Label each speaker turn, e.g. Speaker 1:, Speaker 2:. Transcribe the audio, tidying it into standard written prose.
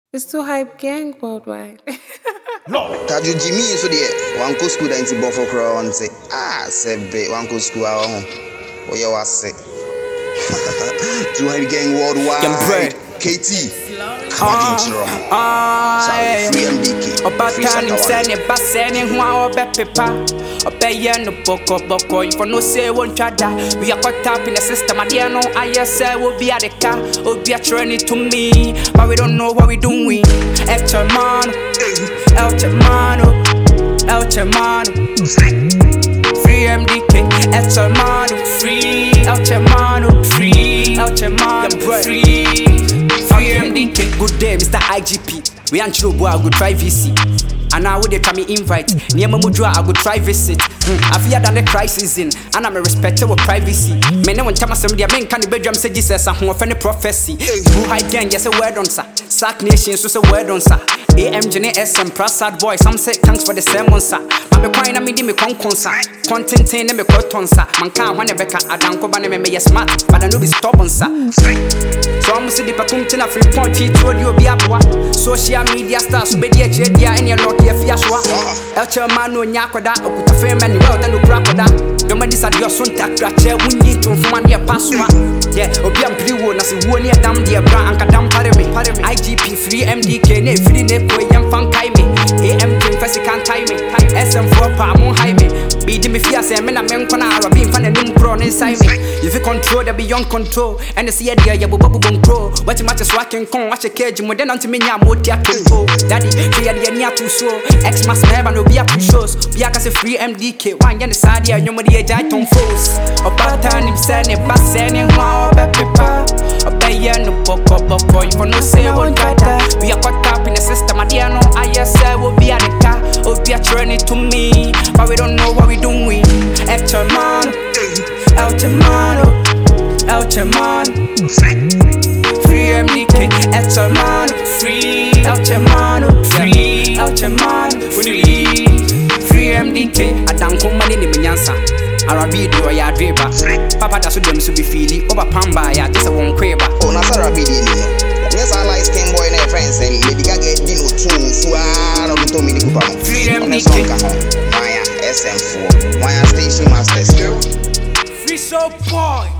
Speaker 1: It's too hype gang worldwide.
Speaker 2: No.
Speaker 3: Taju Jimmy so there. One go school that into Buffalo Crown say, sebe one go school at home. Oh yeah, was say. Too hype gang worldwide. KT. Free MDK.
Speaker 4: About time send it, but sending one or paper. A pay no boko, if no say one chada. We are caught up in the system. I didn't know I will be at the car, will be a training to me. But we don't know what we're doing. El Chamano, free MDK, El Chamano, free El Chamano, free El Chamano, free MDK. Good day, Mr. IGP. We ain't sure boy, I go try VC. And now they come me invite. Near Mamudra, I go try visit. I fear than the crisis in, and I'm a respecter of privacy. Men when time some their men can the bedroom say Jesus and who offend the prophecy. Who hide gang, yes a word on sir. Sack nations was a word on sir. AMGNS Prasad boy, some say thanks for the sermon sir. I'm a crying, I mean me consa. Content in me cotton sir. Man can't want a becca, I don't go ban me smart, but I know be stubborn sir. So I'm see the patuntina free point, he told you be up. Social media stars, be the JD, and your lot here fiaswa. El Chamano Nyakoda, a fair man, well, then the crocodile. The man is at your son, that cracher, we need to find your password. Yeah, Obiam Blue, as a one year down the bra and Kadam Parame, IGP, free MDK, free Nepo, young fan Kaime, AMG, Fessican timing, SM4 Pamo Jaime, be Jimmy Fias, and men are men con Arab, being fan and new crown inside me. If you control the beyond control, and the sea idea, you will bubble grow. What you match is walking, watch a cage, more than anti me, I'm what you can. Daddy, fear the near too slow, X must never no be up to shows, be a free MDK, one yan the side, yeah, you the age I don't force. A pattern him sending, but sending more paper. A pay no boko, you for no say one data. We are caught up in the system, I didn't know I will be at the car, will be a journey to me, but we don't know what we're doing. El Chamano, free MDK, El Chamano, free El Chamano, free El Chamano, free MDK. I don't come money in the Yansa. Arabi do ya driba. Papa that's what them should be feeling. Over Pamba, ya just a one crabber.
Speaker 3: Oh, that's Arabi. Yes, I like skin boy and friends and Lady Gaga Dino too. So I don't tell me the group.
Speaker 4: Free MDK.
Speaker 3: Maya SM4. Maya Station Master.
Speaker 4: Free so boy.